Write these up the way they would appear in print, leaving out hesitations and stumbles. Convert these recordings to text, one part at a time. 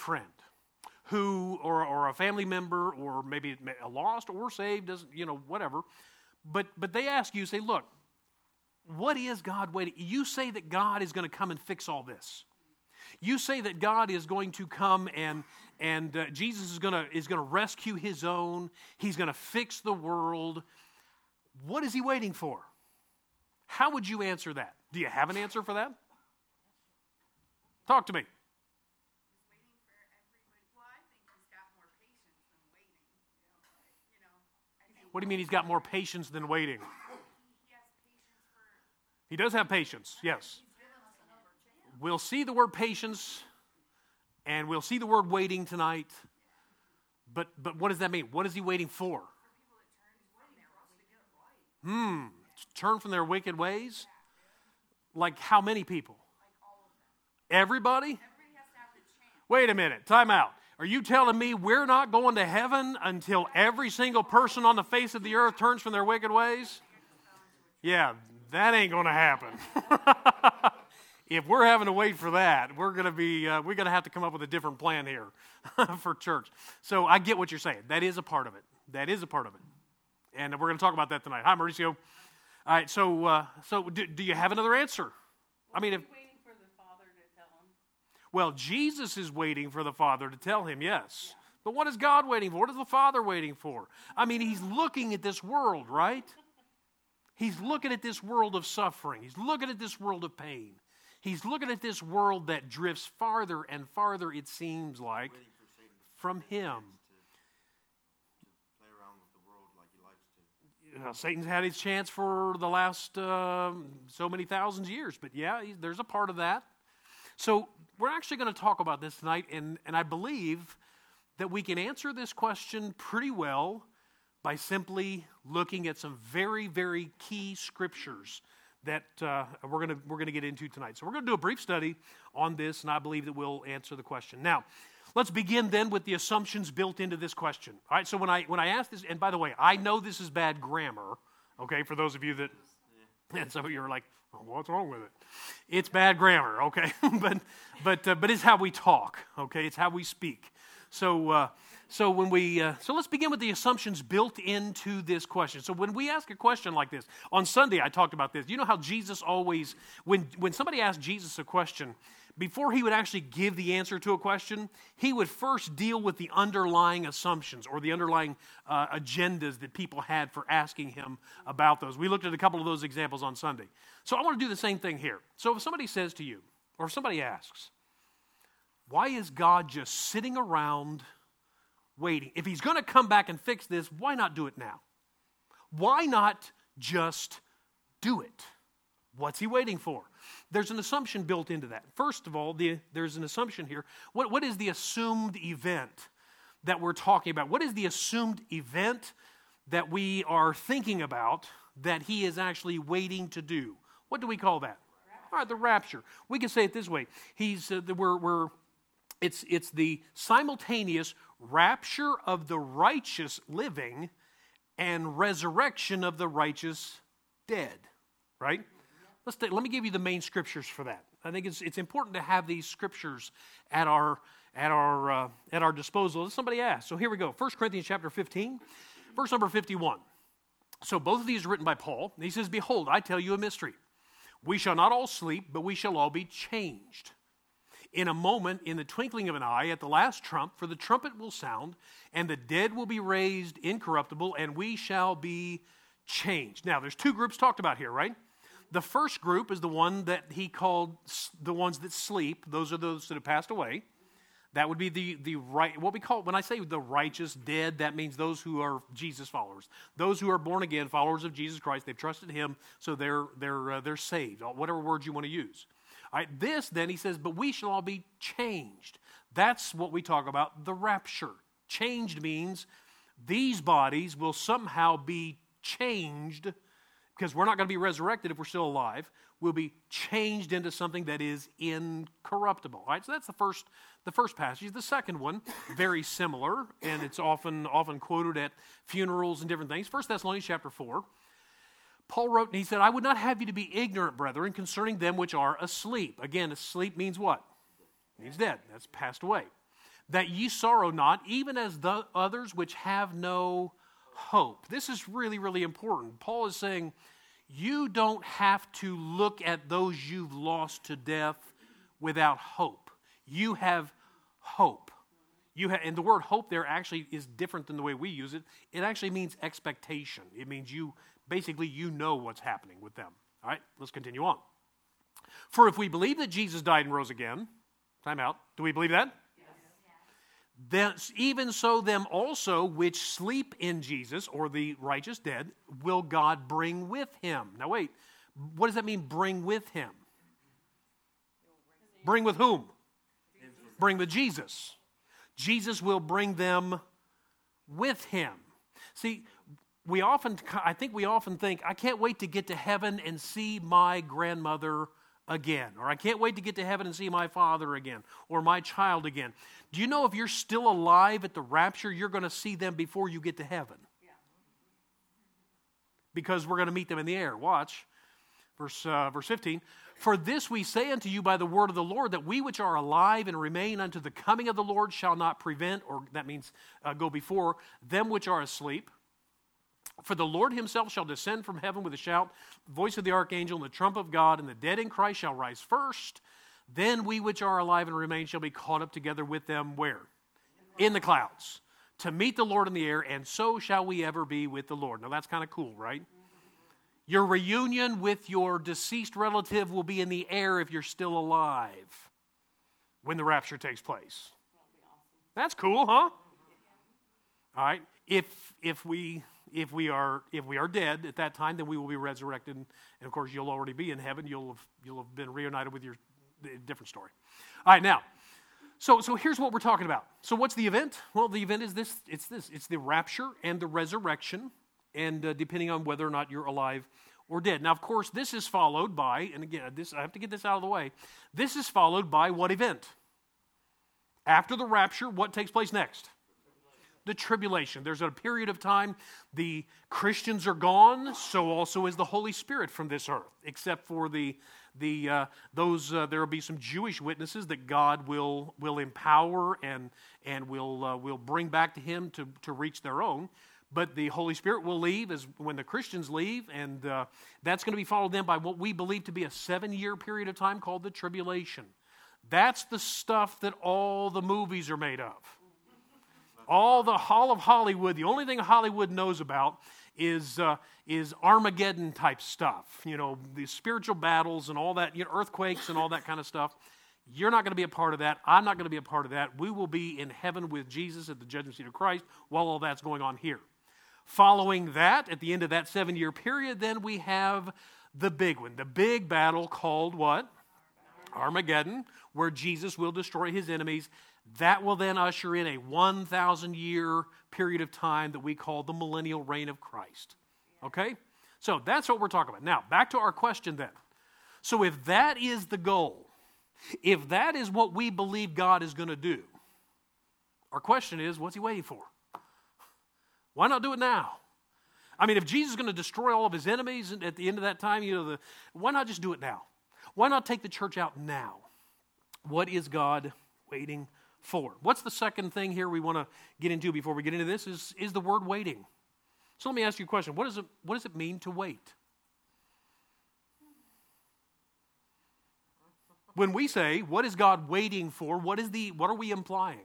friend who, or a family member, or maybe a lost or saved, doesn't, whatever, but they ask you, say, look, what is God waiting? You say that God is going to come and fix all this. You say that God is going to come and Jesus is going to rescue his own. He's going to fix the world. What is he waiting for? How would you answer that? Do you have an answer for that? Talk to me. What do you mean he's got more patience than waiting? He does have patience, yes. We'll see the word patience, and we'll see the word waiting tonight. But what does that mean? What is he waiting for? Turn from their wicked ways? Like how many people? Everybody? Wait a minute, time out. Are you telling me we're not going to heaven until every single person on the face of the earth turns from their wicked ways? Yeah, that ain't going to happen. If we're having to wait for that, we're going to have to come up with a different plan here for church. So I get what you're saying. That is a part of it. That is a part of it. And we're going to talk about that tonight. Hi, Mauricio. All right, so do you have another answer? I mean, waiting for the Father to tell him. Well, Jesus is waiting for the Father to tell him, yes. Yeah. But what is God waiting for? What is the Father waiting for? I mean, he's looking at this world, right? He's looking at this world of suffering. He's looking at this world of pain. He's looking at this world that drifts farther and farther, it seems like, from him. Satan's had his chance for the last so many thousands of years. But yeah, there's a part of that. So we're actually going to talk about this tonight, and I believe that we can answer this question pretty well by simply looking at some very, very key scriptures that we're going to get into tonight. So we're going to do a brief study on this, and I believe that we'll answer the question. Now, let's begin then with the assumptions built into this question. All right, so when I ask this, and by the way, I know this is bad grammar, okay, for those of you that, and some of you are like, well, what's wrong with it? It's bad grammar, okay, but it's how we talk, okay, it's how we speak. So let's begin with the assumptions built into this question. So when we ask a question like this, on Sunday I talked about this. You know how Jesus always, when somebody asked Jesus a question, before he would actually give the answer to a question, he would first deal with the underlying assumptions or the underlying agendas that people had for asking him about those. We looked at a couple of those examples on Sunday. So I want to do the same thing here. So if somebody says to you, or if somebody asks, why is God just sitting around waiting? If he's going to come back and fix this, why not do it now? Why not just do it? What's he waiting for? There's an assumption built into that. First of all, there's an assumption here. What is the assumed event that we're talking about? What is the assumed event that we are thinking about that he is actually waiting to do? What do we call that? All right, the rapture. We can say it this way. It's the simultaneous rapture of the righteous living and resurrection of the righteous dead, right? Let me give you the main scriptures for that. I think it's important to have these scriptures at our disposal. Somebody asked. So here we go. 1 Corinthians chapter 15, verse number 51. So both of these are written by Paul. He says, "Behold, I tell you a mystery. We shall not all sleep, but we shall all be changed. In a moment, in the twinkling of an eye, at the last trump, for the trumpet will sound, and the dead will be raised incorruptible, and we shall be changed." Now, there's two groups talked about here, right? The first group is the one that he called the ones that sleep. Those are those that have passed away. That would be the right. What we call, when I say the righteous dead, that means those who are Jesus followers, those who are born again followers of Jesus Christ. They've trusted Him, so they're saved. Whatever words you want to use. All right, this then he says, but we shall all be changed. That's what we talk about, the rapture. Changed means these bodies will somehow be changed, because we're not going to be resurrected if we're still alive. We'll be changed into something that is incorruptible. All right, so that's the first passage. The second one, very similar, and it's often quoted at funerals and different things. 1 Thessalonians chapter 4. Paul wrote, and he said, "I would not have you to be ignorant, brethren, concerning them which are asleep." Again, asleep means what? It means dead. That's passed away. that ye sorrow not, even as the others which have no hope. This is really, really important. Paul is saying, you don't have to look at those you've lost to death without hope. You have hope. And the word hope there actually is different than the way we use it. It actually means expectation. It means you know what's happening with them. All right, let's continue on. For if we believe that Jesus died and rose again, time out, do we believe that? Then, even so, them also which sleep in Jesus, or the righteous dead, will God bring with him. Now wait, what does that mean, bring with him? Bring with whom? Bring with Jesus. Jesus will bring them with him. See, I think we often think, I can't wait to get to heaven and see my grandmother again, or I can't wait to get to heaven and see my father again, or my child again. Do you know if you're still alive at the rapture, you're going to see them before you get to heaven? Yeah. Because we're going to meet them in the air. Watch, verse 15. For this we say unto you by the word of the Lord, that we which are alive and remain unto the coming of the Lord shall not prevent, or that means go before, them which are asleep. For the Lord himself shall descend from heaven with a shout, the voice of the archangel, and the trump of God, and the dead in Christ shall rise first. Then we which are alive and remain shall be caught up together with them, where? In the clouds, to meet the Lord in the air, and so shall we ever be with the Lord. Now that's kind of cool, right? Your reunion with your deceased relative will be in the air if you're still alive when the rapture takes place. That's cool, huh? All right. If we are dead at that time, then we will be resurrected, and of course you'll already be in heaven. You'll have been reunited with your different story. All right, now, so here's what we're talking about. So what's the event? Well, the event is this. It's the rapture and the resurrection, and depending on whether or not you're alive or dead. Now, of course, this is followed by, and again, I have to get this out of the way. This is followed by what event? After the rapture, what takes place next? The tribulation. There's a period of time the Christians are gone, so also is the Holy Spirit from this earth, except for there will be some Jewish witnesses that God will empower and will bring back to him to reach their own. But the Holy Spirit will leave when the Christians leave, and that's going to be followed then by what we believe to be a 7-year period of time called the tribulation. That's the stuff that all the movies are made of. All of Hollywood, the only thing Hollywood knows about is Armageddon type stuff. You know, the spiritual battles and all that, earthquakes and all that kind of stuff. You're not going to be a part of that. I'm not going to be a part of that. We will be in heaven with Jesus at the judgment seat of Christ while all that's going on here. Following that, at the end of that 7-year period, then we have the big one, the big battle called what? Armageddon, where Jesus will destroy his enemies. That will then usher in a 1,000-year period of time that we call the millennial reign of Christ. Okay? So that's what we're talking about. Now, back to our question then. So if that is the goal, if that is what we believe God is going to do, our question is, what's he waiting for? Why not do it now? I mean, if Jesus is going to destroy all of his enemies at the end of that time, why not just do it now? Why not take the church out now? What is God waiting for? What's the second thing here we want to get into before we get into this is the word waiting. So let me ask you a question. What does it mean to wait? When we say, what is God waiting for, what are we implying?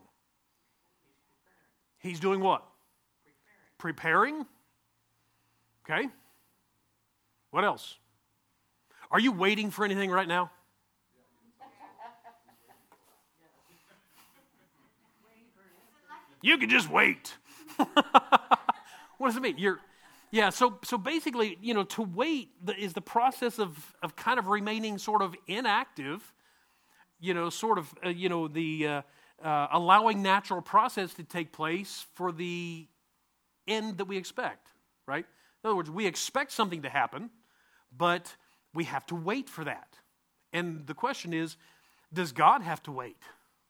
He's doing what? Preparing. Okay. What else? Are you waiting for anything right now? You can just wait. What does it mean? So basically, to wait is the process of kind of remaining sort of inactive, allowing natural process to take place for the end that we expect, right? In other words, we expect something to happen, but we have to wait for that. And the question is, does God have to wait?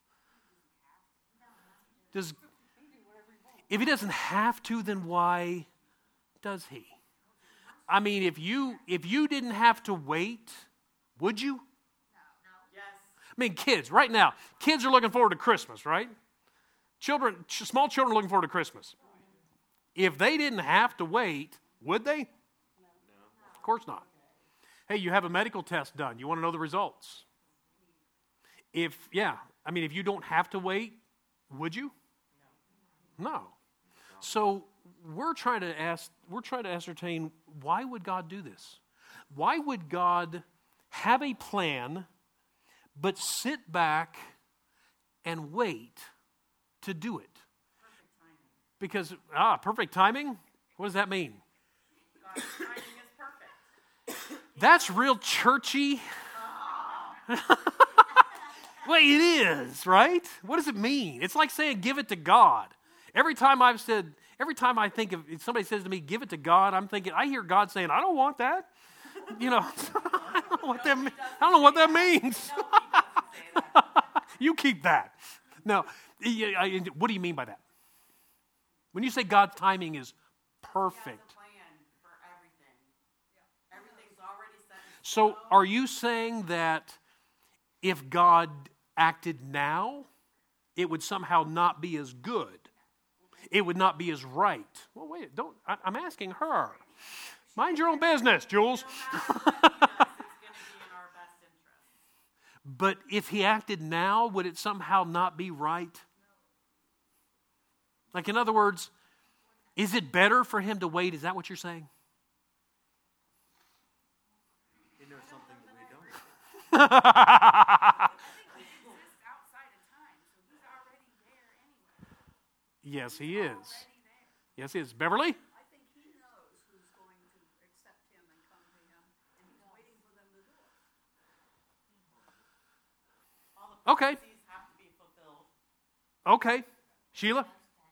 If he doesn't have to, then why does he? I mean, if you didn't have to wait, would you? No. Yes. I mean, kids, right now, kids are looking forward to Christmas, right? Small children looking forward to Christmas. If they didn't have to wait, would they? No. Of course not. Hey, you have a medical test done. You want to know the results. If you don't have to wait, would you? No. So we're trying to ascertain, why would God do this? Why would God have a plan but sit back and wait to do it? Because, perfect timing? What does that mean? God's timing is perfect. That's real churchy. Well, it is, right? What does it mean? It's like saying, give it to God. Every time I think of, if somebody says to me, give it to God, I hear God saying, I don't want that. I don't know what that means. No, he doesn't say that. You keep that. No, what do you mean by that? When you say God's timing is perfect. He has a plan for everything. Everything's already set in So stone. are you saying that if God acted now, it would somehow not be as good? It would not be as right? Well, wait, I'm asking her. Mind your own business, Jules. It's going to be in our best interest. But if he acted now, would it somehow not be right? Like, in other words, is it better for him to wait? Is that what you're saying? He knows something that we don't. I think he exists outside of time, so he's already there anyway. Yes, he is. Already there. Yes, he is. Beverly? I think he knows who's going to accept him and come to him, and he's waiting for them to do it. All the Okay. prophecies have to be fulfilled. Okay. Sheila?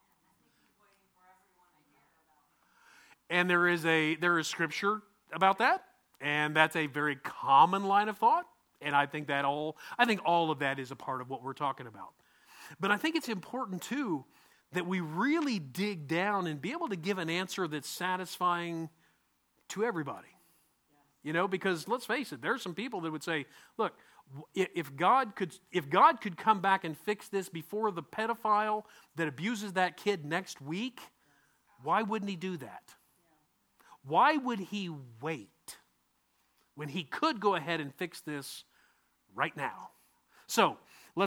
And there is scripture about that, and that's a very common line of thought, and I think all of that is a part of what we're talking about. But I think it's important too that we really dig down and be able to give an answer that's satisfying to everybody. Because let's face it, there's some people that would say, look, if God could come back and fix this before the pedophile that abuses that kid next week, why wouldn't he do that? Why would he wait when he could go ahead and fix this right now? So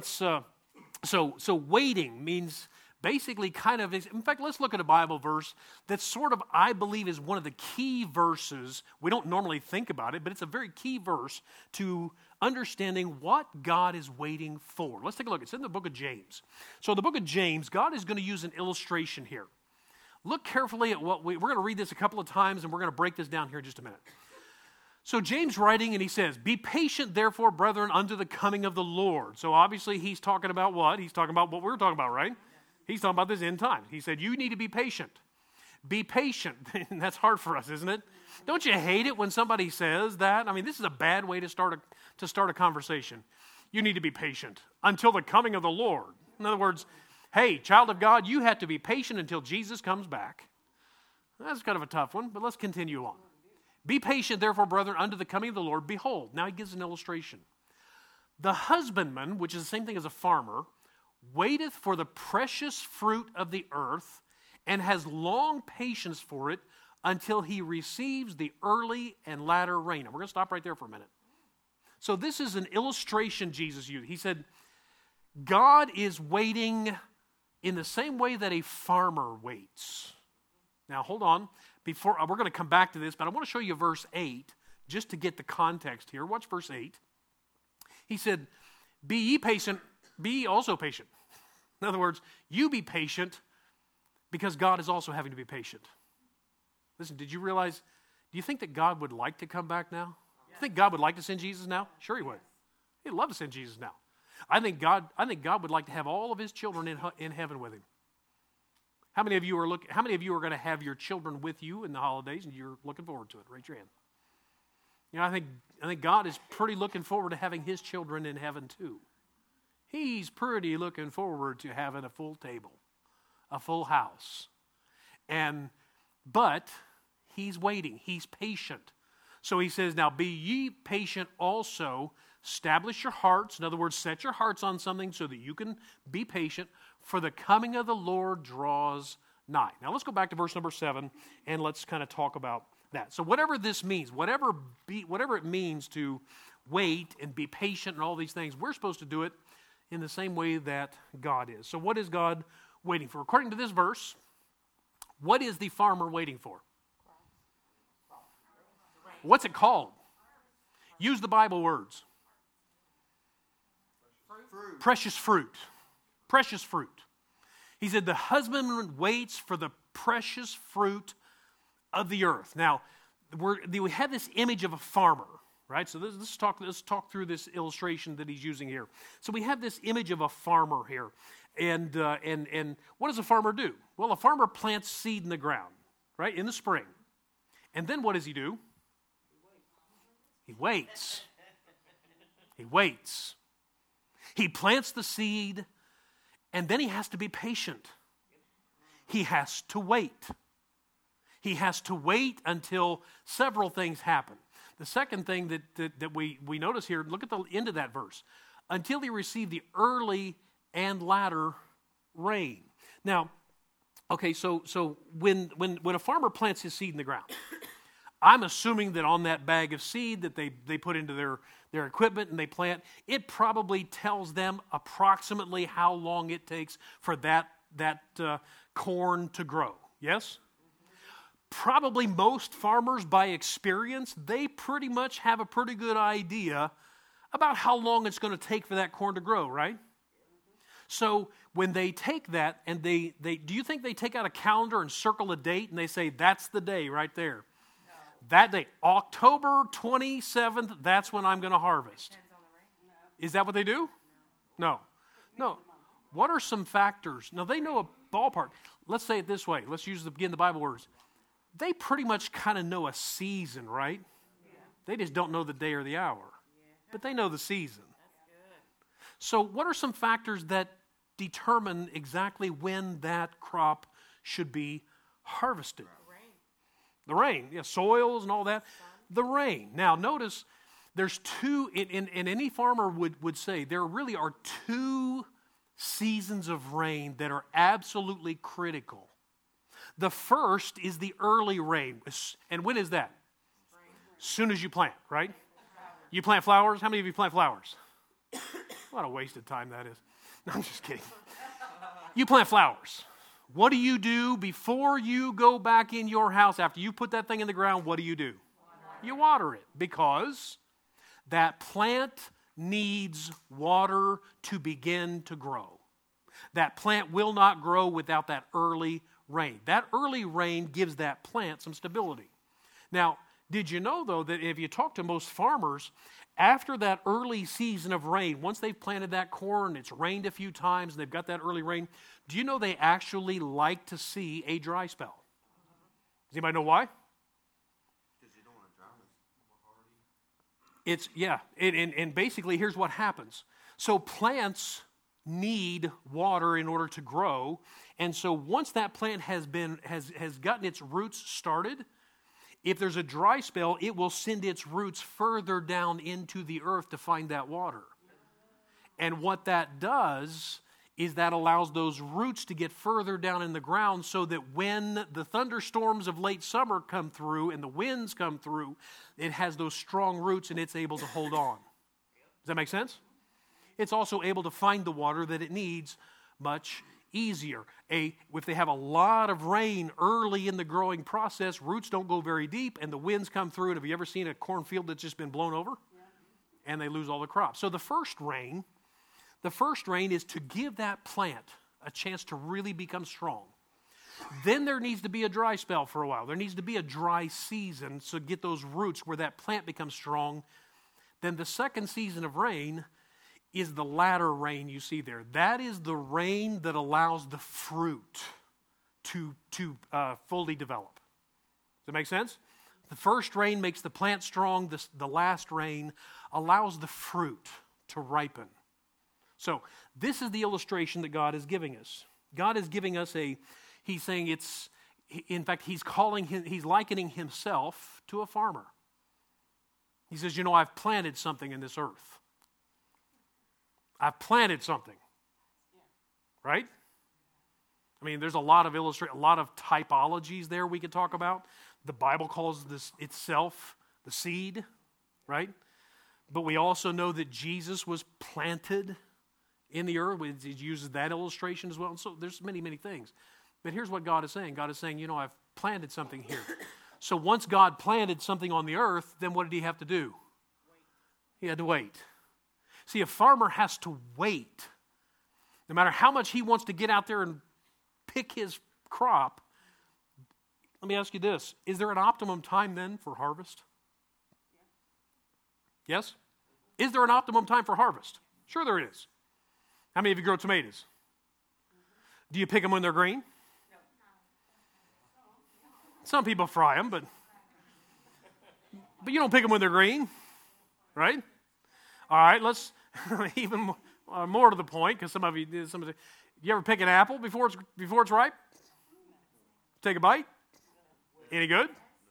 waiting means basically kind of, in fact, let's look at a Bible verse that sort of, I believe, is one of the key verses. We don't normally think about it, but it's a very key verse to understanding what God is waiting for. Let's take a look. It's in the book of James. So the book of James, God is going to use an illustration here. Look carefully at we're going to read this a couple of times, and we're going to break this down here in just a minute. So James writing, and he says, "Be patient, therefore, brethren, unto the coming of the Lord." So obviously he's talking about what? He's talking about what we're talking about, right? He's talking about this end time. He said, you need to be patient. Be patient. And that's hard for us, isn't it? Don't you hate it when somebody says that? I mean, this is a bad way to start a conversation. You need to be patient until the coming of the Lord. In other words, hey, child of God, you have to be patient until Jesus comes back. That's kind of a tough one, but let's continue on. Be patient, therefore, brethren, unto the coming of the Lord. Behold, now he gives an illustration. The husbandman, which is the same thing as a farmer, waiteth for the precious fruit of the earth, and has long patience for it until he receives the early and latter rain. And we're going to stop right there for a minute. So this is an illustration Jesus used. He said, God is waiting in the same way that a farmer waits. Now, hold on. We're going to come back to this, but I want to show you verse 8 just to get the context here. Watch verse 8. He said, be ye patient, be ye also patient. In other words, you be patient because God is also having to be patient. Listen, do you think that God would like to come back now? Do you think God would like to send Jesus now? Sure he would. He'd love to send Jesus now. I think God would like to have all of his children in heaven with him. How many of you are going to have your children with you in the holidays and you're looking forward to it? Raise your hand. I think God is pretty looking forward to having his children in heaven too. He's pretty looking forward to having a full table, a full house. But he's waiting. He's patient. So he says, now be ye patient also. Establish your hearts. In other words, set your hearts on something so that you can be patient. for the coming of the Lord draws nigh. Now let's go back to verse number 7, and let's kind of talk about that. So whatever this means, whatever it means to wait and be patient and all these things, we're supposed to do it in the same way that God is. So what is God waiting for? According to this verse, what is the farmer waiting for? What's it called? Use the Bible words. Fruit. Precious fruit. Precious fruit. He said the husbandman waits for the precious fruit of the earth. Now, we have this image of a farmer, right? So let's talk through this illustration that he's using here. So we have this image of a farmer here. And what does a farmer do? Well, a farmer plants seed in the ground, right, in the spring. And then what does he do? He waits. He waits. He plants the seed, and then he has to be patient. He has to wait. He has to wait until several things happen. The second thing that we notice here, look at the end of that verse. Until he received the early and latter rain. Now, okay, so when a farmer plants his seed in the ground, I'm assuming that on that bag of seed that they put into their equipment and they plant, it probably tells them approximately how long it takes for that corn to grow. Yes? Probably most farmers, by experience, they pretty much have a pretty good idea about how long it's going to take for that corn to grow, right? So when they take that and they do you think they take out a calendar and circle a date and they say, that's the day right there? No. That day, October 27th, that's when I'm going to harvest. Is that what they do? No. What are some factors? Now, they know a ballpark. Let's say it this way. Let's use, again, the Bible words. They pretty much kind of know a season, right? Yeah. They just don't know the day or the hour. Yeah. But they know the season. So what are some factors that determine exactly when that crop should be harvested? The rain. Yeah, soils and all that. The rain. Now, notice there's two, and any farmer would say, there really are two seasons of rain that are absolutely critical. The first is the early rain. And when is that? As soon as you plant, right? You plant flowers? How many of you plant flowers? What a wasted time that is. No, I'm just kidding. You plant flowers. What do you do before you go back in your house? After you put that thing in the ground, what do? You water it, because that plant needs water to begin to grow. That plant will not grow without that early rain. That early rain gives that plant some stability. Now, did you know, though, that if you talk to most farmers, after that early season of rain, once they've planted that corn, it's rained a few times, and they've got that early rain, do you know they actually like to see a dry spell? Does anybody know why? Because you don't want to drown us. And basically, here's what happens. So plants need water in order to grow, and so once that plant has gotten its roots started, if there's a dry spell, it will send its roots further down into the earth to find that water. And what that does is that allows those roots to get further down in the ground, so that when the thunderstorms of late summer come through and the winds come through, it has those strong roots and it's able to hold on. Does that make sense? It's also able to find the water that it needs much easier. If they have a lot of rain early in the growing process, roots don't go very deep and the winds come through. And have you ever seen a cornfield that's just been blown over? Yeah. And they lose all the crops. So the first rain is to give that plant a chance to really become strong. Then there needs to be a dry spell for a while. There needs to be a dry season to get those roots where that plant becomes strong. Then the second season of rain is the latter rain you see there. That is the rain that allows the fruit to fully develop. Does that make sense? The first rain makes the plant strong. The last rain allows the fruit to ripen. So this is the illustration that God is giving us. God is giving us he's saying in fact, he's likening himself to a farmer. He says, I've planted something in this earth. I've planted something. Right? I mean, there's a lot of a lot of typologies there we could talk about. The Bible calls this itself the seed, right? But we also know that Jesus was planted in the earth. He uses that illustration as well. And so there's many, many things. But here's what God is saying. God is saying, I've planted something here. So once God planted something on the earth, then what did he have to do? He had to wait. See, a farmer has to wait. No matter how much he wants to get out there and pick his crop, let me ask you this. Is there an optimum time then for harvest? Yes? Is there an optimum time for harvest? Sure there is. How many of you grow tomatoes? Do you pick them when they're green? Some people fry them, but you don't pick them when they're green, right? All right, let's even more to the point, because some of you, you ever pick an apple before it's ripe? Take a bite? Any good?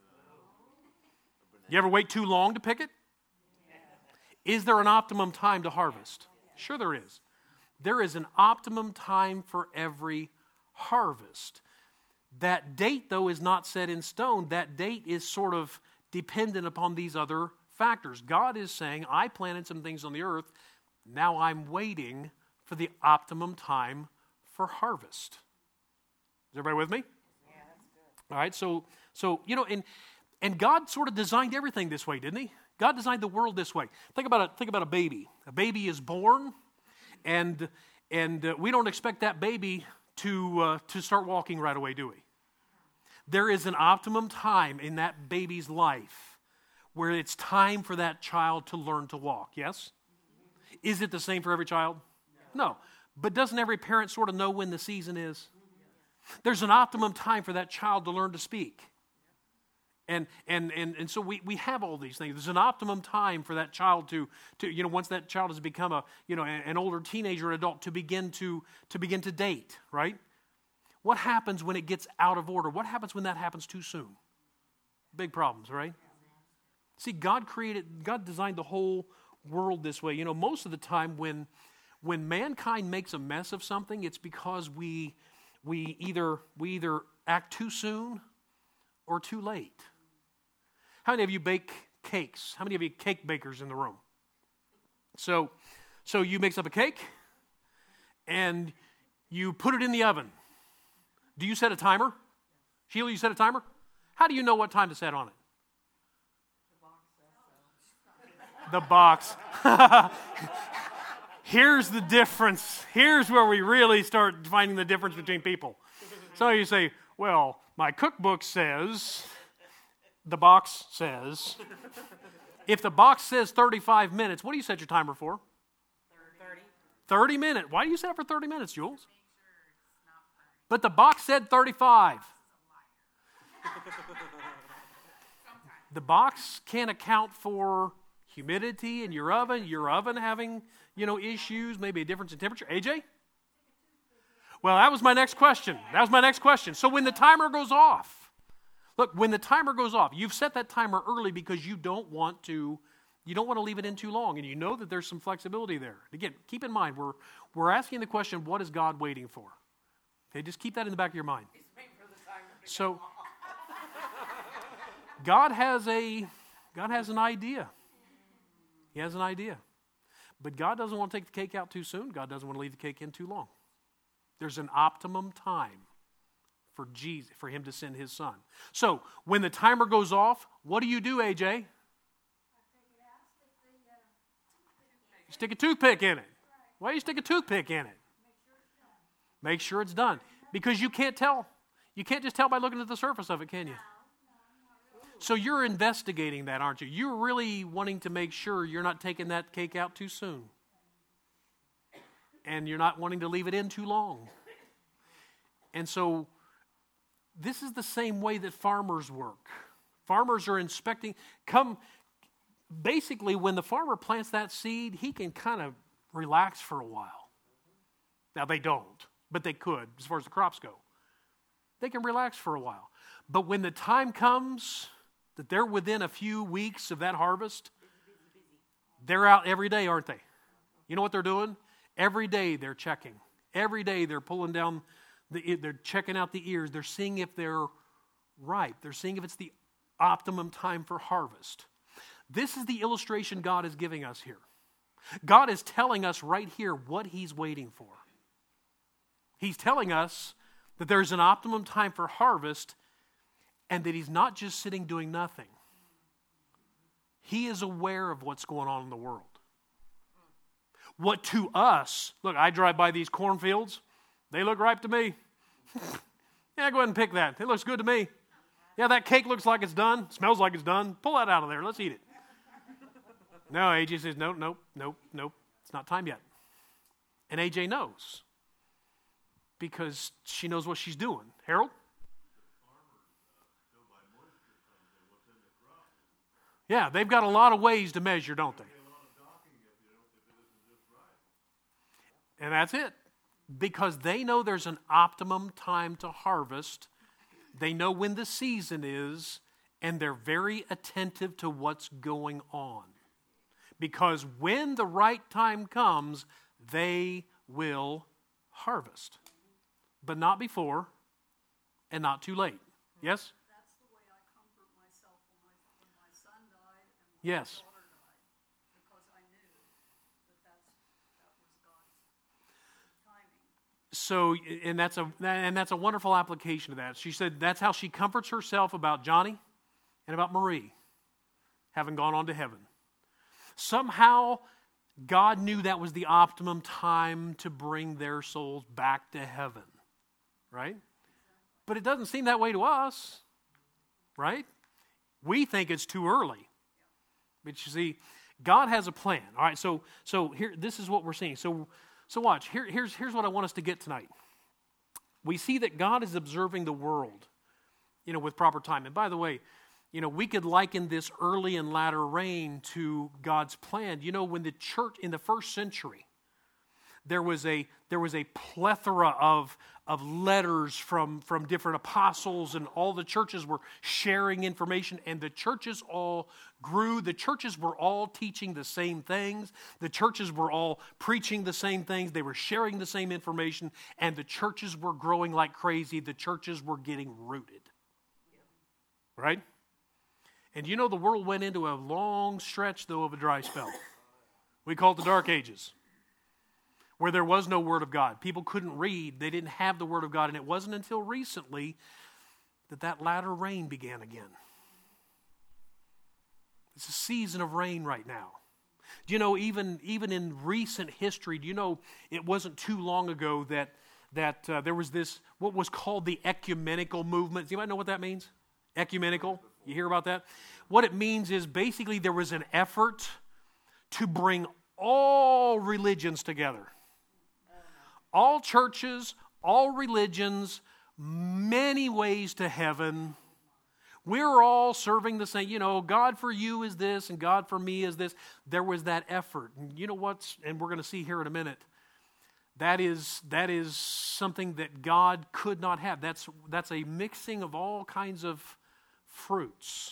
You ever wait too long to pick it? Is there an optimum time to harvest? Sure there is. There is an optimum time for every harvest. That date, though, is not set in stone. That date is sort of dependent upon these other factors. God is saying, I planted some things on the earth. Now I'm waiting for the optimum time for harvest. Is everybody with me? Yeah, that's good. All right, so and God sort of designed everything this way, didn't he? God designed the world this way. Think about a baby. A baby is born, and we don't expect that baby to start walking right away, do we? There is an optimum time in that baby's life where it's time for that child to learn to walk, yes? Is it the same for every child? No. But doesn't every parent sort of know when the season is? There's an optimum time for that child to learn to speak. And so we have all these things. There's an optimum time for that child to once that child has become an older teenager or adult to begin to date, right? What happens when it gets out of order? What happens when that happens too soon? Big problems, right? See, God designed the whole world this way. Most of the time when mankind makes a mess of something, it's because we either act too soon or too late. How many of you bake cakes? How many of you cake bakers in the room? So you mix up a cake and you put it in the oven. Do you set a timer? Sheila, you set a timer? How do you know what time to set on it? The box. Here's the difference. Here's where we really start finding the difference between people. Some of you say, well, my cookbook says, the box says. If the box says 35 minutes, what do you set your timer for? 30. 30 minutes. Why do you set it for 30 minutes, Jules? But the box said 35. The box can't account for humidity in your oven having, issues, maybe a difference in temperature. AJ? Well, that was my next question. So when the timer goes off, you've set that timer early because you don't want to leave it in too long, and you know that there's some flexibility there. Again, keep in mind, we're asking the question, what is God waiting for? Okay, just keep that in the back of your mind. He's waiting for the timer to So God has an idea. He has an idea. But God doesn't want to take the cake out too soon. God doesn't want to leave the cake in too long. There's an optimum time for him to send his son. So when the timer goes off, what do, AJ? You stick a toothpick in it. Why do you stick a toothpick in it? Make sure it's done. Because you can't tell. You can't just tell by looking at the surface of it, can you? So you're investigating that, aren't you? You're really wanting to make sure you're not taking that cake out too soon. And you're not wanting to leave it in too long. And so this is the same way that farmers work. Farmers are inspecting. Basically, when the farmer plants that seed, he can kind of relax for a while. Now, they don't, but they could as far as the crops go. They can relax for a while. But when the time comes that they're within a few weeks of that harvest, they're out every day, aren't they? You know what they're doing? Every day they're checking. Every day they're pulling down They're checking out the ears. They're seeing if they're ripe. They're seeing if it's the optimum time for harvest. This is the illustration God is giving us here. God is telling us right here what He's waiting for. He's telling us that there's an optimum time for harvest and that He's not just sitting doing nothing. He is aware of what's going on in the world. What to us, look, I drive by these cornfields. They look ripe to me. Yeah, go ahead and pick that. It looks good to me. Yeah, that cake looks like it's done. Smells like it's done. Pull that out of there. Let's eat it. No, AJ says, nope. It's not time yet. And AJ knows because she knows what she's doing. Harold? Yeah, they've got a lot of ways to measure, don't they? And that's it. Because they know there's an optimum time to harvest. They know when the season is, and they're very attentive to what's going on. Because when the right time comes, they will harvest. But not before, and not too late. Yes? That's the way I comfort myself when my son died and my Yes. daughter died, because I knew that was God's timing. So, and that's a wonderful application of that. She said that's how she comforts herself about Johnny and about Marie having gone on to heaven. Somehow, God knew that was the optimum time to bring their souls back to heaven, right? But it doesn't seem that way to us, right? We think it's too early. But you see, God has a plan. All right, so here, this is what we're seeing. So watch. Here's what I want us to get tonight. We see that God is observing the world, with proper time. And by the way, we could liken this early and latter rain to God's plan. When the church in the first century, there was a plethora of letters from different apostles, and all the churches were sharing information, and the churches all grew. The churches were all teaching the same things. The churches were all preaching the same things. They were sharing the same information, and the churches were growing like crazy. The churches were getting rooted. Right? And the world went into a long stretch, though, of a dry spell. We call it the Dark Ages, where there was no Word of God. People couldn't read. They didn't have the Word of God. And it wasn't until recently that latter rain began again. It's a season of rain right now. Even in recent history, it wasn't too long ago that there was this, what was called the ecumenical movement. Does anybody know what that means? Ecumenical? You hear about that? What it means is basically there was an effort to bring all religions together. All churches, all religions, many ways to heaven. We're all serving the same, God for you is this and God for me is this. There was that effort. And and we're going to see here in a minute, that is something that God could not have. That's a mixing of all kinds of fruits.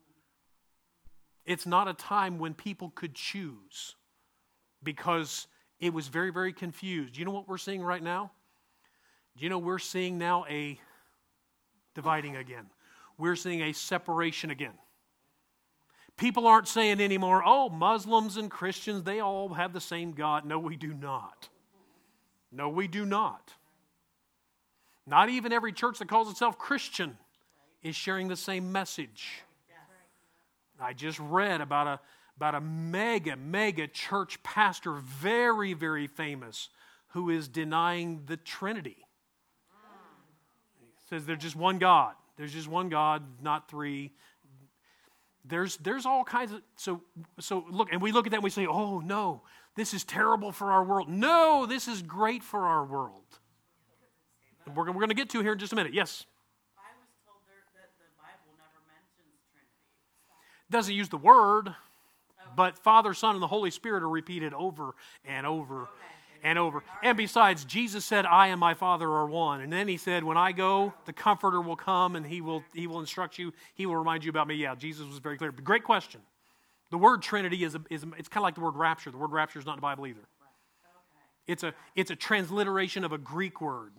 It's not a time when people could choose because it was very, very confused. You know what we're seeing right now? We're seeing now a dividing again. We're seeing a separation again. People aren't saying anymore, Muslims and Christians, they all have the same God. No, we do not. No, we do not. Not even every church that calls itself Christian is sharing the same message. I just read about a mega church pastor, very, very famous, who is denying the Trinity. He says there's just one God. There's just one God, not three. There's all kinds of, so look, and we look at that and we say, oh no, this is terrible for our world. No, this is great for our world. And we're going to get to here in just a minute. Yes? I was told that the Bible never mentions Trinity. Doesn't use the word, but Father, Son, and the Holy Spirit are repeated over and over and over. And besides, Jesus said, I and my Father are one. And then he said, when I go, the Comforter will come and he will instruct you. He will remind you about me. Yeah, Jesus was very clear. But great question. The word Trinity it's kind of like the word rapture. The word rapture is not in the Bible either. It's a transliteration of a Greek word.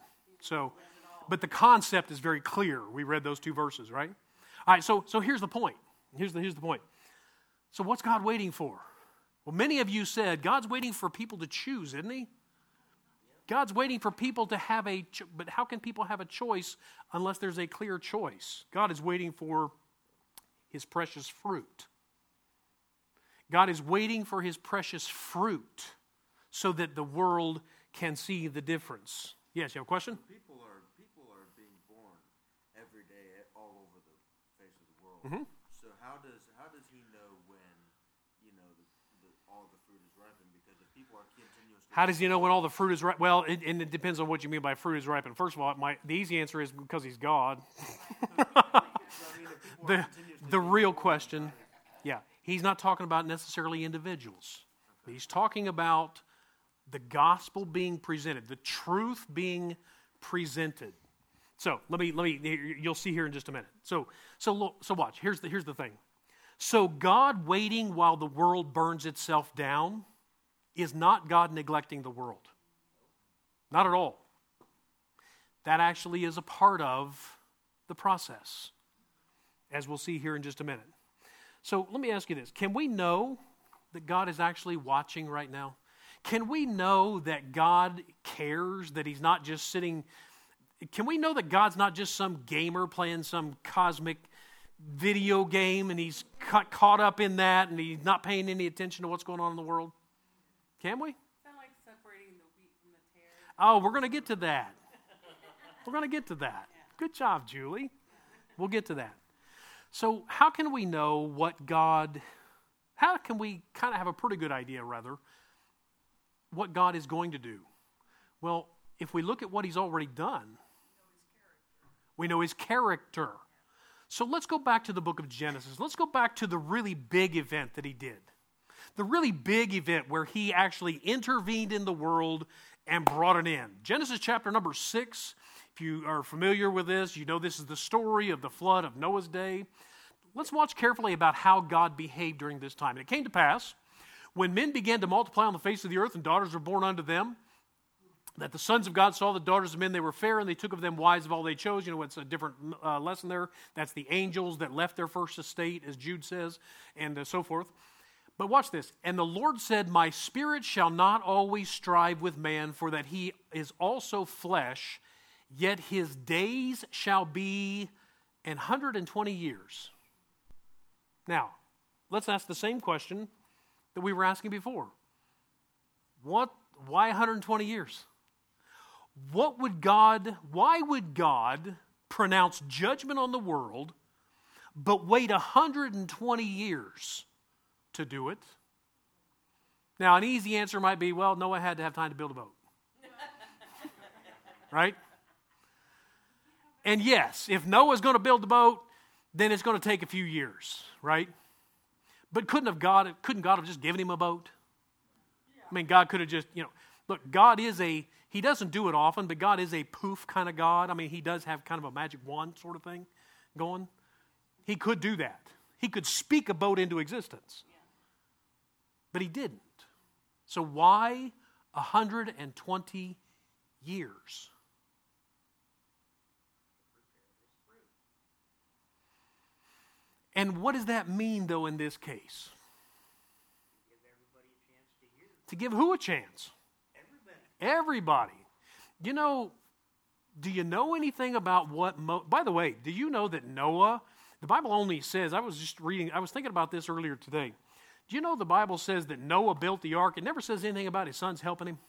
So, but the concept is very clear. We read those 2 verses, right? All right, so here's the point. Here's the point. So what's God waiting for? Well, many of you said God's waiting for people to choose, isn't he? God's waiting for people to have but how can people have a choice unless there's a clear choice? God is waiting for his precious fruit. God is waiting for his precious fruit so that the world can see the difference. Yes, you have a question? People are being born every day all over the face of the world. Mm-hmm. So how does he know when all the fruit is ripened? Because if people are continuously, How does he know when all the fruit is ripe? Well, it depends on what you mean by fruit is ripened. First of all, the easy answer is because he's God. The real question, he's not talking about necessarily individuals. He's talking about the gospel being presented, the truth being presented. So let me. You'll see here in just a minute. So watch. Here's the thing. So God waiting while the world burns itself down is not God neglecting the world. Not at all. That actually is a part of the process, as we'll see here in just a minute. So let me ask you this. Can we know that God is actually watching right now? Can we know that God cares, that he's not just sitting... Can we know that God's not just some gamer playing some cosmic video game and he's caught up in that and he's not paying any attention to what's going on in the world? Can we? Is that like separating the wheat from the tares? Oh, we're going to get to that. We're going to get to that. Good job, Julie. We'll get to that. So how can we know how can we kind of have a pretty good idea, rather, what God is going to do? Well, if we look at what he's already done, we know his character. So let's go back to the book of Genesis. Let's go back to the really big event that he did. The really big event where he actually intervened in the world and brought an end. Genesis chapter number 6. If you are familiar with this, you know this is the story of the flood of Noah's day. Let's watch carefully about how God behaved during this time. And it came to pass, when men began to multiply on the face of the earth and daughters were born unto them, that the sons of God saw the daughters of men, they were fair, and they took of them wives of all they chose. You know, it's a different lesson there. That's the angels that left their first estate, as Jude says, and so forth. But watch this. And the Lord said, my spirit shall not always strive with man, for that he is also flesh, yet his days shall be 120 years. Now, let's ask the same question that we were asking before. Why 120 years? Why would God pronounce judgment on the world, but wait 120 years to do it? Now, an easy answer might be, well, Noah had to have time to build a boat. Right? And yes, if Noah's going to build the boat, then it's going to take a few years, right? But couldn't God have just given him a boat? I mean, God could have just, look, he doesn't do it often, but God is a poof kind of God. I mean, he does have kind of a magic wand sort of thing going. He could do that. He could speak a boat into existence. But he didn't. So why 120 years? And what does that mean, though, in this case? Give everybody a chance to hear. To give who a chance? Everybody. Do you know anything about by the way, do you know that Noah, the Bible only says, I was thinking about this earlier today. Do you know the Bible says that Noah built the ark? It never says anything about his sons helping him.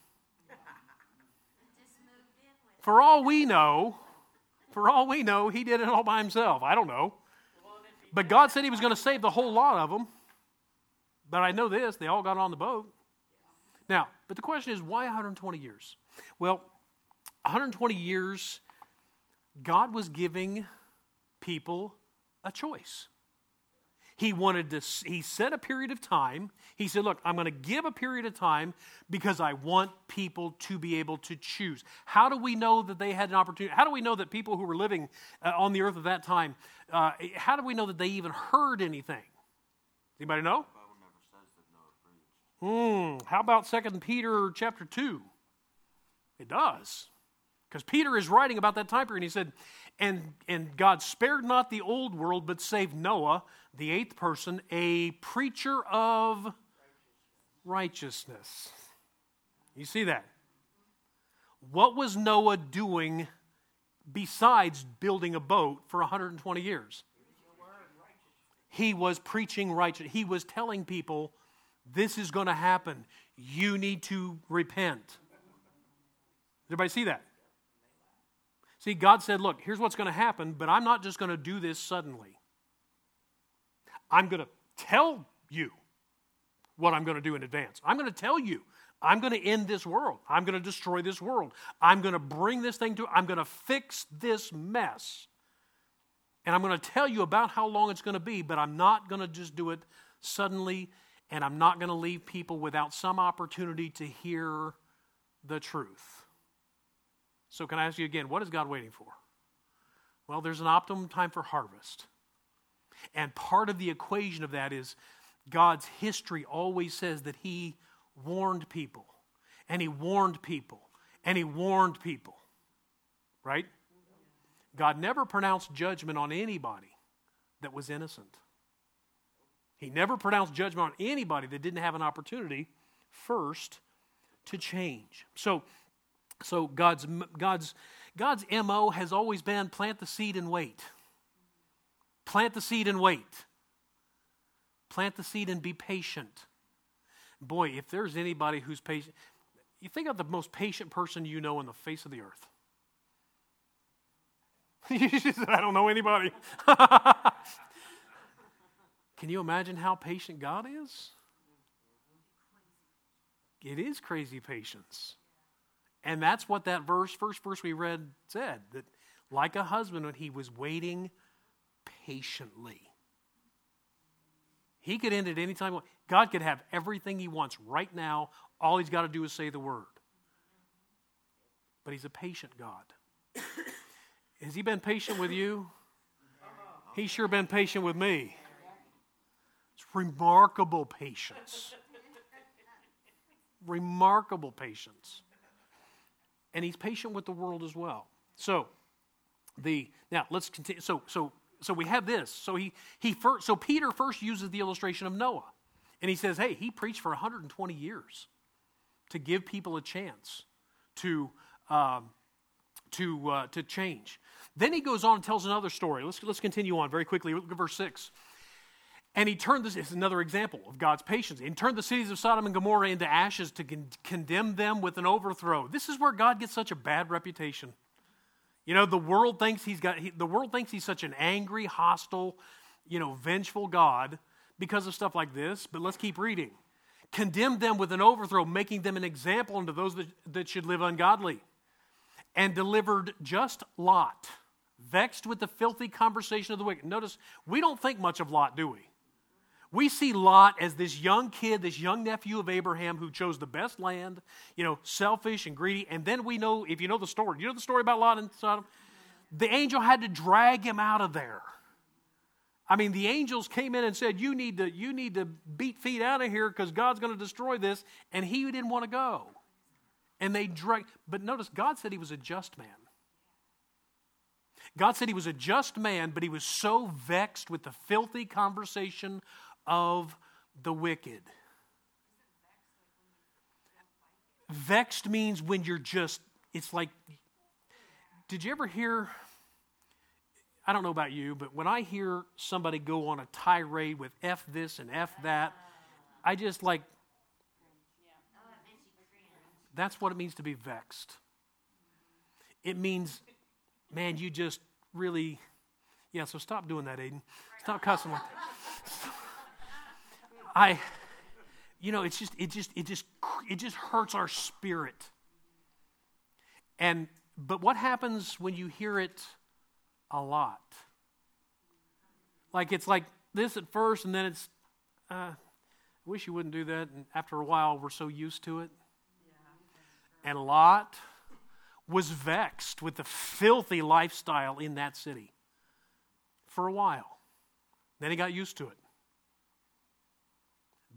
For all we know, he did it all by himself. I don't know. But God said he was going to save the whole lot of them. But I know this, they all got on the boat. Now, but the question is, why 120 years? Well, 120 years, God was giving people a choice. He set a period of time. He said, look, I'm going to give a period of time because I want people to be able to choose. How do we know that they had an opportunity? How do we know that people who were living on the earth at that time, how do we know that they even heard anything? Anybody know? The Bible never says that Noah preached. How about 2 Peter chapter 2? It does. Because Peter is writing about that time period, and he said, and God spared not the old world, but saved Noah, the eighth person, a preacher of righteousness. You see that? What was Noah doing besides building a boat for 120 years? He was preaching righteousness. He was telling people, this is going to happen. You need to repent. Does everybody see that? See, God said, look, here's what's going to happen, but I'm not just going to do this suddenly. I'm going to tell you what I'm going to do in advance. I'm going to tell you, I'm going to end this world. I'm going to destroy this world. I'm going to bring this thing to, I'm going to fix this mess. And I'm going to tell you about how long it's going to be, but I'm not going to just do it suddenly, and I'm not going to leave people without some opportunity to hear the truth. So can I ask you again, what is God waiting for? Well, there's an optimum time for harvest. And part of the equation of that is God's history always says that He warned people, and He warned people, and He warned people. Right? God never pronounced judgment on anybody that was innocent. He never pronounced judgment on anybody that didn't have an opportunity first to change. So God's MO has always been plant the seed and wait. Plant the seed and wait. Plant the seed and be patient. Boy, if there's anybody who's patient, you think of the most patient person you know on the face of the earth. You just said, I don't know anybody. Can you imagine how patient God is? It is crazy patience. And that's what that first verse we read said, that like a husband when he was waiting patiently. He could end it any time. God could have everything He wants right now. All He's got to do is say the word. But He's a patient God. Has He been patient with you? He's sure been patient with me. It's remarkable patience. Remarkable patience. And He's patient with the world as well. So let's continue. So we have this. So Peter first uses the illustration of Noah, and he says, "Hey, he preached for 120 years to give people a chance to change." Then he goes on and tells another story. Let's continue on very quickly. Look at verse 6. And he turned this is another example of God's patience. He turned the cities of Sodom and Gomorrah into ashes to condemn them with an overthrow. This is where God gets such a bad reputation. You know, the world thinks he's such an angry, hostile, vengeful God because of stuff like this. But let's keep reading. Condemned them with an overthrow, making them an example unto those that should live ungodly. And delivered just Lot, vexed with the filthy conversation of the wicked. Notice, we don't think much of Lot, do we? We see Lot as this young kid, this young nephew of Abraham who chose the best land, selfish and greedy. And then we know, if you know the story, you know the story about Lot and Sodom? The angel had to drag him out of there. I mean, the angels came in and said, you need to beat feet out of here because God's going to destroy this. And he didn't want to go. And they dragged, but notice, God said he was a just man. God said he was a just man, but he was so vexed with the filthy conversation of the wicked. Vexed means when you're just, it's like, did you ever hear, I don't know about you, but when I hear somebody go on a tirade with F this and F that, I just like, that's what it means to be vexed. It means, man, you just really, so stop doing that, Aiden. Stop cussing like that. It just hurts our spirit. But what happens when you hear it a lot? Like it's like this at first, and then it's, I wish you wouldn't do that. And after a while, we're so used to it. And Lot was vexed with the filthy lifestyle in that city for a while. Then he got used to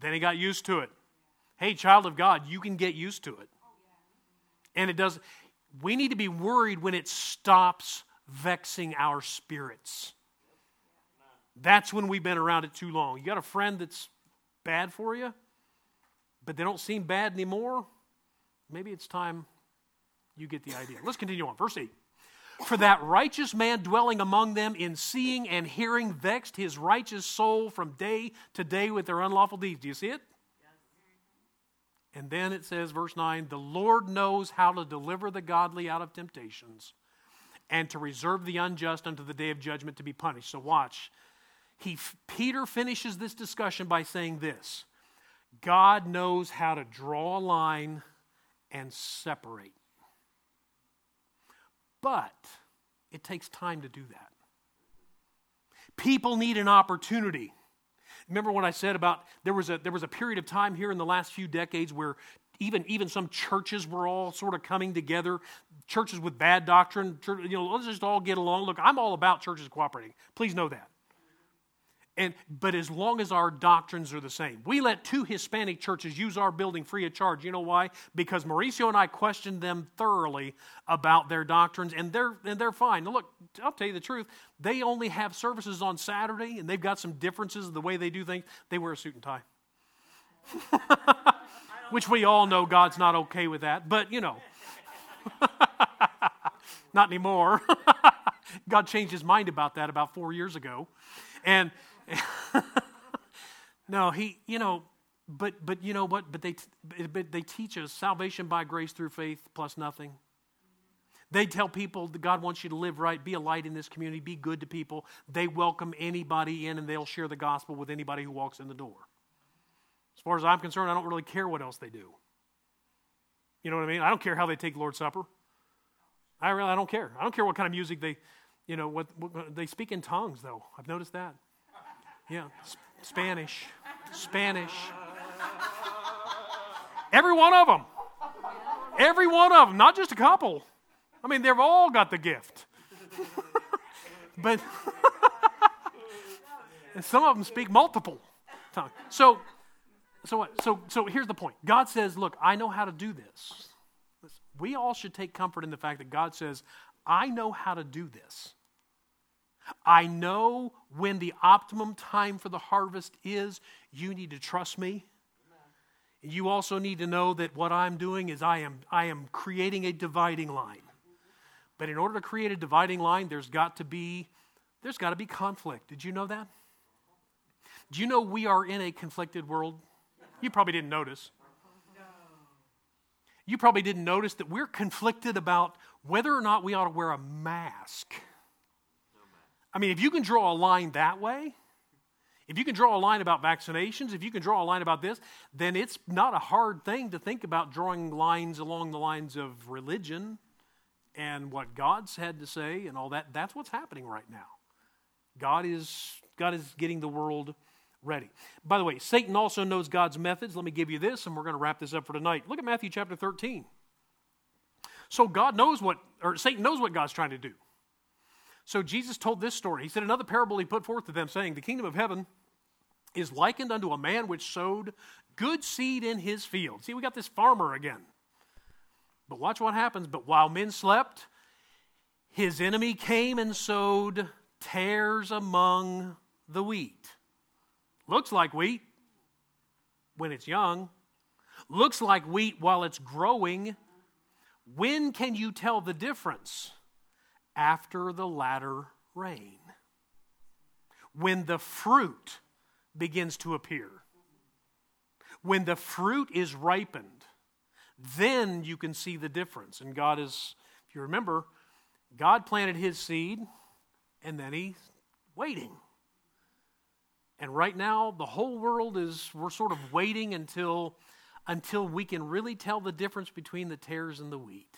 it. Hey, child of God, you can get used to it. And it does. We need to be worried when it stops vexing our spirits. That's when we've been around it too long. You got a friend that's bad for you, but they don't seem bad anymore. Maybe it's time you get the idea. Let's continue on. Verse 8. For that righteous man dwelling among them in seeing and hearing vexed his righteous soul from day to day with their unlawful deeds. Do you see it? And then it says, verse 9, the Lord knows how to deliver the godly out of temptations and to reserve the unjust unto the day of judgment to be punished. So watch. Peter finishes this discussion by saying this: God knows how to draw a line and separate. But it takes time to do that. People need an opportunity. Remember what I said about there was a period of time here in the last few decades where even some churches were all sort of coming together, churches with bad doctrine, let's just all get along. Look, I'm all about churches cooperating. Please know that. But as long as our doctrines are the same. We let 2 Hispanic churches use our building free of charge. You know why? Because Mauricio and I questioned them thoroughly about their doctrines, and they're fine. Now look, I'll tell you the truth. They only have services on Saturday, and they've got some differences in the way they do things. They wear a suit and tie. Which we all know God's not okay with that, but not anymore. God changed his mind about that about 4 years ago. And no, but you know what? But they teach us salvation by grace through faith plus nothing. They tell people that God wants you to live right, be a light in this community, be good to people. They welcome anybody in, and they'll share the gospel with anybody who walks in the door. As far as I'm concerned, I don't really care what else they do. You know what I mean? I don't care how they take Lord's Supper. I don't care. I don't care what kind of music they, what they speak in tongues, though. I've noticed that. Yeah, Spanish. Every one of them. Every one of them, not just a couple. I mean, they've all got the gift. But and some of them speak multiple tongues. So here's the point. God says, look, I know how to do this. We all should take comfort in the fact that God says, I know how to do this. I know when the optimum time for the harvest is. You need to trust me. Amen. You also need to know that what I'm doing is I am creating a dividing line. But in order to create a dividing line, there's got to be conflict. Did you know that? Do you know we are in a conflicted world? You probably didn't notice. You probably didn't notice that we're conflicted about whether or not we ought to wear a mask. I mean, if you can draw a line that way, if you can draw a line about vaccinations, if you can draw a line about this, then it's not a hard thing to think about drawing lines along the lines of religion and what God's had to say and all that. That's what's happening right now. God is getting the world ready. By the way, Satan also knows God's methods. Let me give you this, and we're going to wrap this up for tonight. Look at Matthew chapter 13. So Satan knows what God's trying to do. So Jesus told this story. He said, another parable he put forth to them, saying, the kingdom of heaven is likened unto a man which sowed good seed in his field. See, we got this farmer again. But watch what happens. But while men slept, his enemy came and sowed tares among the wheat. Looks like wheat when it's young. Looks like wheat while it's growing. When can you tell the difference? After the latter rain. When the fruit begins to appear. When the fruit is ripened, then you can see the difference. And God is, if you remember, God planted his seed and then he's waiting. And right now, the whole world we're sort of waiting until we can really tell the difference between the tares and the wheat.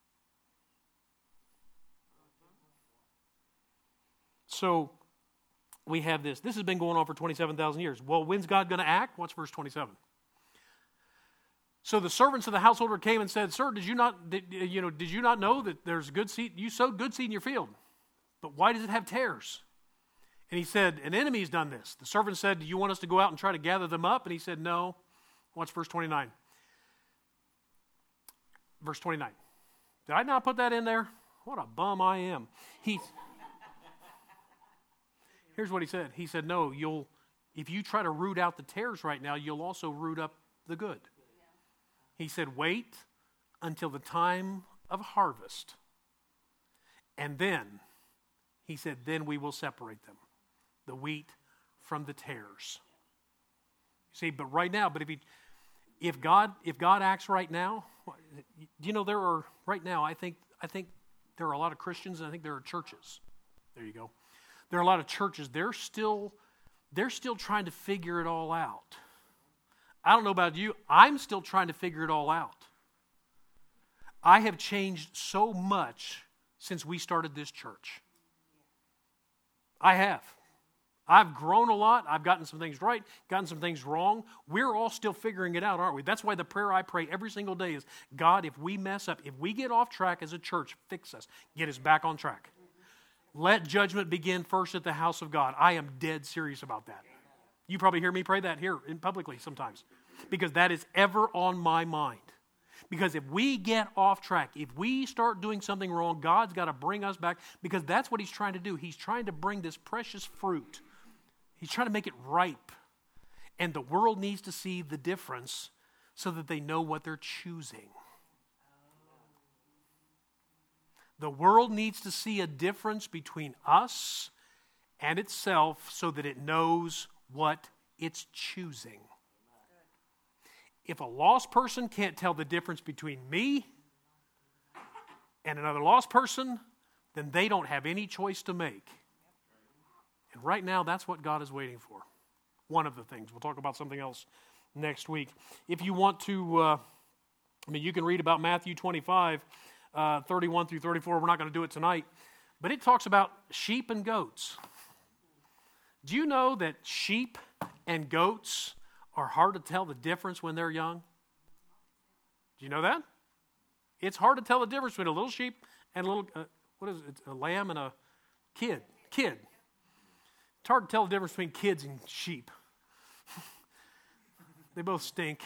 So we have this. This has been going on for 27,000 years. Well, when's God going to act? Watch verse 27. So the servants of the householder came and said, "Sir, did you not know that there's good seed? You sowed good seed in your field, but why does it have tares?" And he said, "An enemy's done this." The servant said, "Do you want us to go out and try to gather them up?" And he said, "No." Watch verse 29. Verse 29. Did I not put that in there? What a bum I am. Here's what he said. He said, no, if you try to root out the tares right now, you'll also root up the good. He said, wait until the time of harvest. And then, he said, then we will separate them, the wheat from the tares. See, but right now, if God acts right now, you know, there are, right now, I think there are a lot of Christians, and I think there are churches. There you go. There are a lot of churches, they're still trying to figure it all out. I don't know about you, I'm still trying to figure it all out. I have changed so much since we started this church. I have. I've grown a lot. I've gotten some things right, gotten some things wrong. We're all still figuring it out, aren't we? That's why the prayer I pray every single day is, God, if we mess up, if we get off track as a church, fix us. Get us back on track. Let judgment begin first at the house of God. I am dead serious about that. You probably hear me pray that here publicly sometimes, because that is ever on my mind. Because if we get off track, if we start doing something wrong, God's got to bring us back, because that's what He's trying to do. He's trying to bring this precious fruit. He's trying to make it ripe. And the world needs to see the difference so that they know what they're choosing. The world needs to see a difference between us and itself so that it knows what it's choosing. If a lost person can't tell the difference between me and another lost person, then they don't have any choice to make. And right now, that's what God is waiting for. One of the things. We'll talk about something else next week. If you want to, you can read about Matthew 25, 31 through 34. We're not going to do it tonight. But it talks about sheep and goats. Do you know that sheep and goats are hard to tell the difference when they're young? Do you know that? It's hard to tell the difference between a little sheep and a little, a lamb and a kid. It's hard to tell the difference between kids and sheep. They both stink.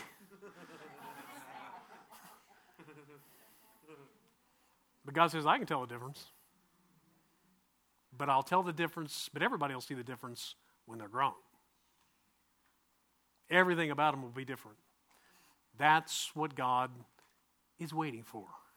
But God says, I can tell the difference. But I'll tell the difference, but everybody will see the difference when they're grown. Everything about them will be different. That's what God is waiting for.